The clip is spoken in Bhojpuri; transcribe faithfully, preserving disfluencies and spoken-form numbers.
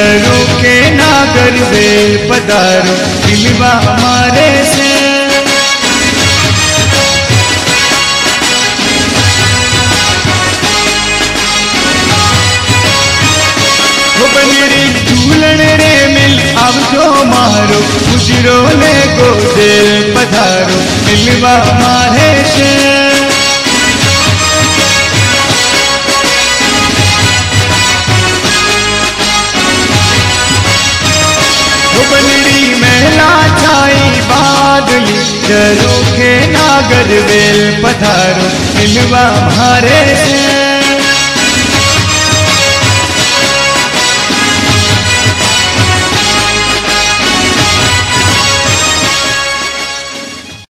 डरो के नागर वेल पधारो मिलवा हमारे से। बनरी झूलन रे मिल अब जो मारो गुजरो ने गोदेल पधारो मिलवा हमारे से। बनरी महला छाई बादली डरो के नागर वेल पधारो मिलवा हमारे से।